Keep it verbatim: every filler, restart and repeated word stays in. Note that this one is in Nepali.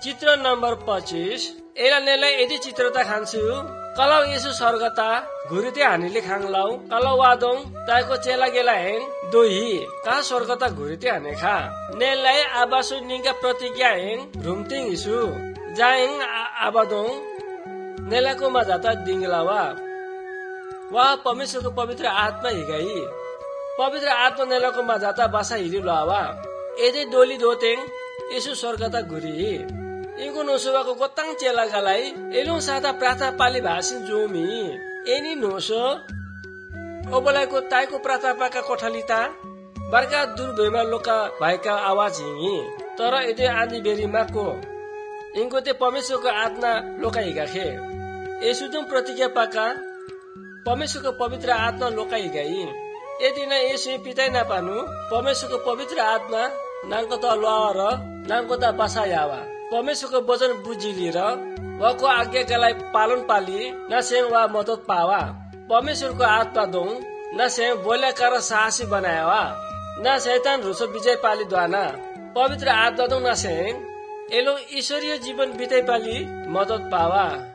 चित्र नम्बर पच्चीस एला नेलाई यदि चित्रता खान्छु कलाउ यसु स्वर्गता घुरिते हानिले खाङलाउ कलाउ वादोङ ताको चेला गेला हेङ दोही का स्वर्गता घुरिते हाने खा नेलाई आबासु निगा प्रतिज्ञा हेङ रुमतिङ इसु जाएङ आबादोङ नेलाको मजाता दिङलावा वा परमेश्वरको पवित्र आत्मा हिगाई पवित्र आत्मा नेलाको मजाता बासा हिरिलावा यदि डोली दोतेङ यसु स्वर्गता घुरी इनको नोसोवाको गोताङ चेलागालाई एलुङ सादा प्रार्थना पाली भाषिन जोमी एनी नोसो ओबलाइको ताइको प्रार्थनाका कोठालिता बर्का दुर्भेमा लोका भएका आवाज हिँगी तर यदि आँधी बेरीमाको इनको ते परमेश्वरको आत्मा लोका हिगाखे यसुदुम प्रतिज्ञा पाका परमेश्वरको पवित्र आत्मा लोका हिगाई यदि न यसु पिताइ नपानु परमेश्वरको पवित्र आत्मा नाङ्को त लुवा र नाङ्को त बासा यावा परमेश्वरको वचन बुझिलिएर वको आज्ञाकालाई पालन पाली नसेङ वा मदत पावा परमेश्वरको आत्मा दो नसेङ बोल्याकार साहसी बनाया न शैतान रुसो विजय पाली द्वाना पवित्र आत्मा दो नसेङ एलो ईश्वरीय जीवन बिताइ पाली मदत पावा।